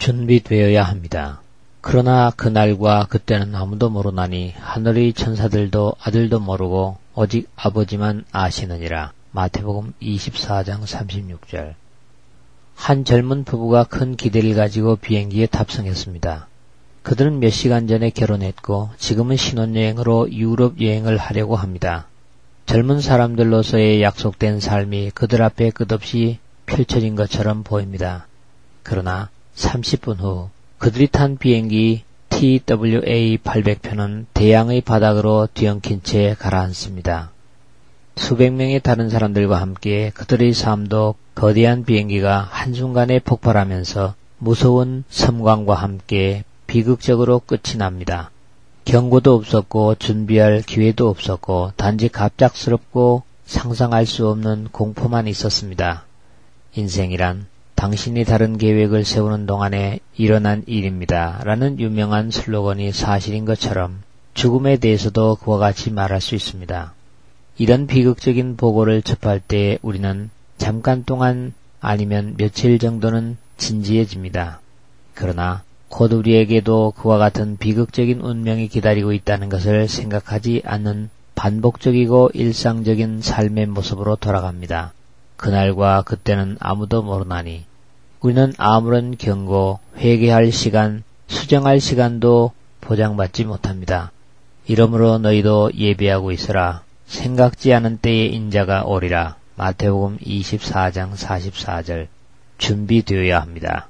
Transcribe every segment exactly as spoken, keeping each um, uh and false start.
준비되어야 합니다. 그러나 그날과 그때는 아무도 모르나니 하늘의 천사들도 아들도 모르고 오직 아버지만 아시느니라. 마태복음 이십사 장 삼십육 절. 한 젊은 부부가 큰 기대를 가지고 비행기에 탑승했습니다. 그들은 몇 시간 전에 결혼했고 지금은 신혼여행으로 유럽 여행을 하려고 합니다. 젊은 사람들로서의 약속된 삶이 그들 앞에 끝없이 펼쳐진 것처럼 보입니다. 그러나 삼십 분 후 그들이 탄 비행기 티 더블유 에이 팔백 편은 대양의 바닥으로 뒤엉킨 채 가라앉습니다. 수백 명의 다른 사람들과 함께 그들의 삶도 거대한 비행기가 한순간에 폭발하면서 무서운 섬광과 함께 비극적으로 끝이 납니다. 경고도 없었고 준비할 기회도 없었고 단지 갑작스럽고 상상할 수 없는 공포만 있었습니다. 인생이란 당신이 다른 계획을 세우는 동안에 일어난 일입니다. 라는 유명한 슬로건이 사실인 것처럼 죽음에 대해서도 그와 같이 말할 수 있습니다. 이런 비극적인 보고를 접할 때 우리는 잠깐 동안 아니면 며칠 정도는 진지해집니다. 그러나 곧 우리에게도 그와 같은 비극적인 운명이 기다리고 있다는 것을 생각하지 않는 반복적이고 일상적인 삶의 모습으로 돌아갑니다. 그날과 그때는 아무도 모르나니 우리는 아무런 경고, 회개할 시간, 수정할 시간도 보장받지 못합니다. 이러므로 너희도 예비하고 있으라. 생각지 않은 때에 인자가 오리라. 마태복음 이십사 장 사십사 절. 준비되어야 합니다.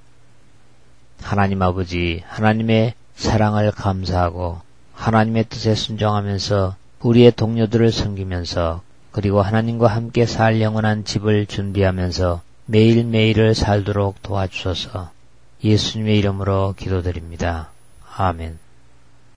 하나님 아버지, 하나님의 사랑을 감사하고 하나님의 뜻에 순종하면서 우리의 동료들을 섬기면서 그리고 하나님과 함께 살 영원한 집을 준비하면서 매일매일을 살도록 도와주소서. 예수님의 이름으로 기도드립니다. 아멘.